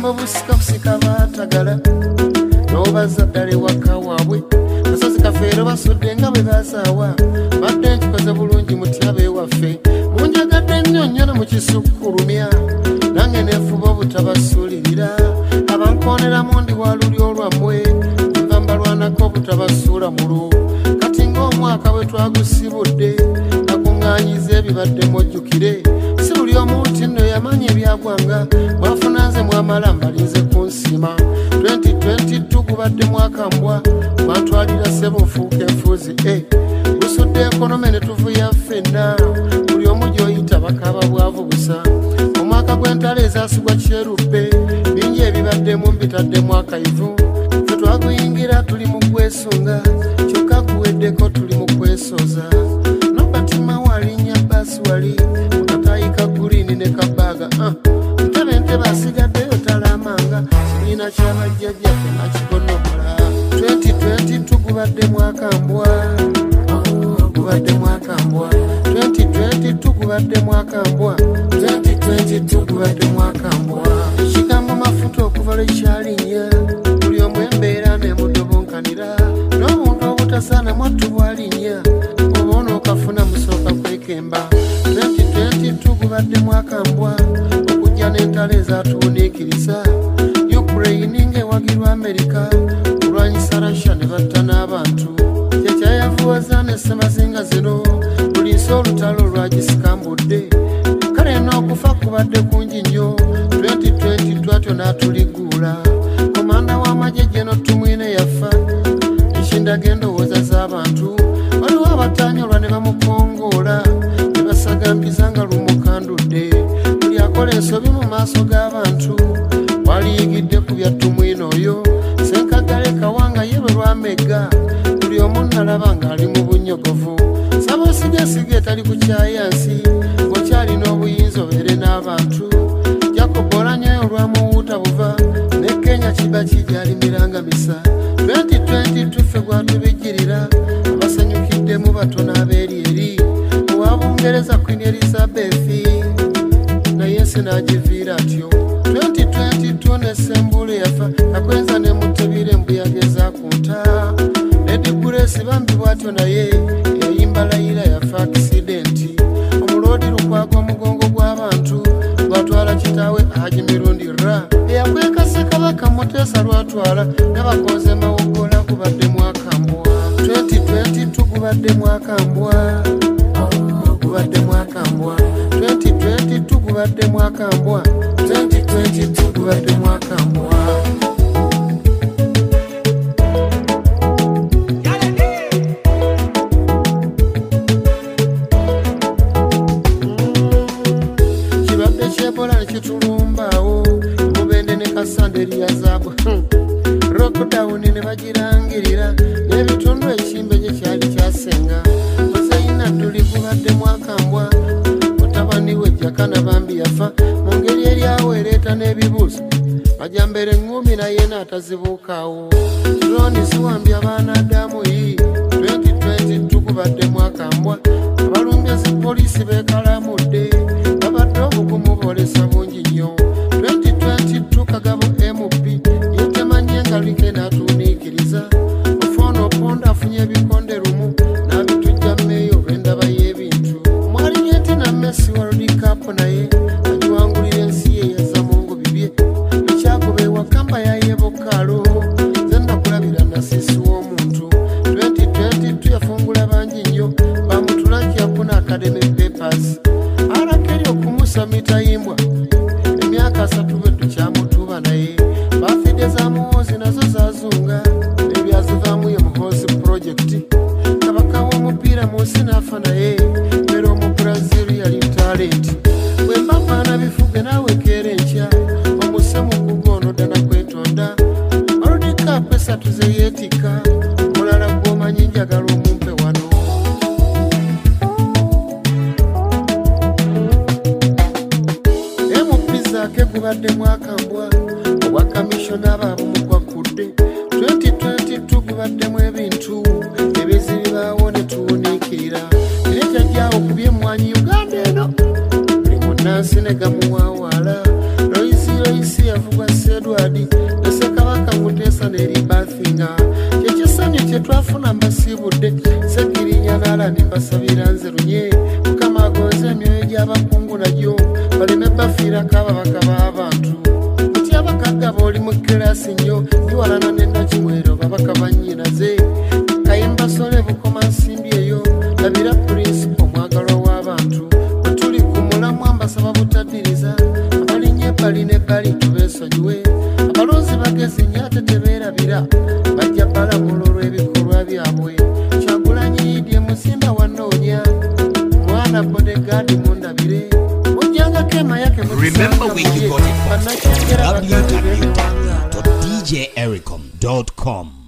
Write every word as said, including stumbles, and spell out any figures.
Bagamba busika busika batagala Nobaza ddala waka waabwe Kasozi kafeero basudde nga bwe basaawa Badde nkikoze bulungi mutyabe waffe Munjagadde nnyo nnyo mu kisukkulumya Nange neefuba obutabasuulirira Abankooneramu ndi walulyo lwammwe Nva mbalwanako obutabasuula mulu Kati ng'omwaka bwe twagusibudde Nakuŋŋaanyiza ebibadde mujjukire Si buli omuntu nno yamanya ebyagwanga Mwafuna nze mwamala mbalinze ku nsima twenty twenty-two gubadde mwaka mbwa Mwantwalira ssebo nfuuka enfuuzi eh. Lusudde ekonome ne tuvuya ffenna Buli omu gy'oyita bakaba bwavu busa Omwaka gw'entalo ezaasibwa kyerubbe Bingi ebibaddemu mbitaddemu akayivu Ffe twaguyingira tuli mu kwesunga Kyokka guweddeko tuli mu kwesoza Nobatima walinnya basi wali Mukatayi ka gurini ne kabaaga uh. Ntebe ntebe asigaddeyo talamanga Kibiina ky'abajjajjaffe nakigonomola twenty twenty-two gubadde mwaka mbwa Gubadde mwaka mbwa twenty twenty-two gubadde mwaka mbwa twenty twenty-two gubadde mwaka mbwa Ekigambo mafuta okuva lwekyalinya Buli omu embeera n'emudobonkanira N'obuntu obutasaana mwattu bwalinnya Oba onookafuna musooka kwekemba twenty twenty-two gubadde mwaka mbwa Okujja n'entalo ezaatuwuniikiriza Ukraine ng'ewagirwa Amerika Kulwanyisa Russia ne batta n'abantu Kyekyayavuwaza n'essemazinga zino Buli nsi olutalo lwagisikambudde Kale n'okufa kubadde kungi nnyo twenty twenty-two atyo n'atuliguula Komanda w'amagye Gen. Tumwine yafa Ekindaga endowooza z'abantu Waliwo abatanyolwa ne bamukongoola Ne basagambiza nga lumukandudde Buli akola ensobi mu maaso g'abantu Waliyigidde ku bya Tumwine oyo Senkagale Kawanga ye bwe lwamegga Buli omu nalaba ng'ali mu bunyogovu Saba osigasige etali ku kyayansi Ng'okyalina obuyinza obeere n'abantu Jacob Olanyayo olwamuwuuta buva Ne Kenya kiba kijalimiranga misa twenty twenty-two ffe gwatubijjirira Abasanyukiddemu batono abeeryeri Owa Bungereza Queen Elizabeth Naye ensi n'agiviira atyo twenty twenty-two n'essembule yafa Kakwenza ne Mutebire mbuyageza ku nta Lady Grace bambi bw'atyo naye yayimba layira yafa akisidenti Omuloodi Lukwago omugongo gw'abantu Lwatwala kitaawe Haji Mirundi Ra Eyakweka Ssekabaka Muteesa lwatwala N'abakoze Mawogola gubadde mwaka mbwa twenty twenty-two gubadde mwaka mbwa Gubadde mwaka mbwa twenty twenty-two gubadde mwaka mbwa twenty twenty-two gubadde mwaka mbwa Kibadde kyebola ne kitulumbaawo Mubende ne Kasanderi yazaabwa Lockdown ne bagirangirira N'ebitundu ekimbe gye kyali kyasenga Muzeeyina tuli gubadde mwaka mbwa Mutabani we Jakana bambi yafa mu ngeri eryawo ereeta n'ebibuuzo Majambere Ngumi naye n'atazibuukaawo Droni ziwambye abaana Adamu yi twenty twenty-two gubadde mwaka mbwa Abalumbya zi poliisi beekalamudde Babadde obugumu bwolesa bungi nnyo twenty twenty-two Kagabo M P yetemanye nga like n'atuuniikiriza Ofono Ponda afunye ebikonde lumu n'abitujja mmeeyo olw'endaba y'ebintu Mwalinyenti na Messi World Cup naye agiwangulira ensi ye yaza mungu bibye Ekyagobe Wakamba yayebokaalo Nze nakulabira nasisi w'omuntu twenty twenty-two yafungula bangi nnyo bamutulaki yakuna Academy Papers Arakeri okumusa mitayimbwa Emyaka asatu bwe tukyamutuba naye Bafide za Muhoozi nazo zazunga Ebyazivaamu ye Muhoozi Project Kabaka w'omupiira mu nsi n'afa naye Pero omu Brazil yali talenti Bwe mbafaana bifuge naawe keera enkya Omusemu gugono ddala kwetonda World Cup esatu ze yeetika Mulala gw'omanyi njagala omumpe wano Emupizzaake gubadde mwaka mbwa Obwa Kamishona baabumu gwakudde twenty twenty-two gubaddemu ebintu Ebizibibaawo ne tuwuniikirira Era kyajjaawo ku by'emmwanyi Uganda eno Buli munnansi ne gamuwaawala Loisi Loisi yavugwa Seedo Bodyguard Nasekabaka Mutesa neri bathinga Chechisanyo chetwafuna mbasibudde Sekirinya nala nimbasabira nze runye Mukama agonze emyoyo gy'abakungu najyo baleme bafira kaba bakaba abantu Muti abakagaba oli mu kirasi nnyo niwalana n'ennakimwero babaka bannyinaze Kayemba Sole Bukoma nsimbi eyo labira Prince omwagalwa w'abantu Bwetuli ku mulamwa mbasaba butaddiriza abalinye ebbali n'ebbali tubeesonyiwe abalonzi bagezi nnyo ate tebeerabira bajja balamula olw'ebikolwa byabwe Kyagulanyi Yidye Musimba wanoonya mwana Bodyguard mundabire mujjanga kema yake Remember where you got it from w w w dot d j ericom dot com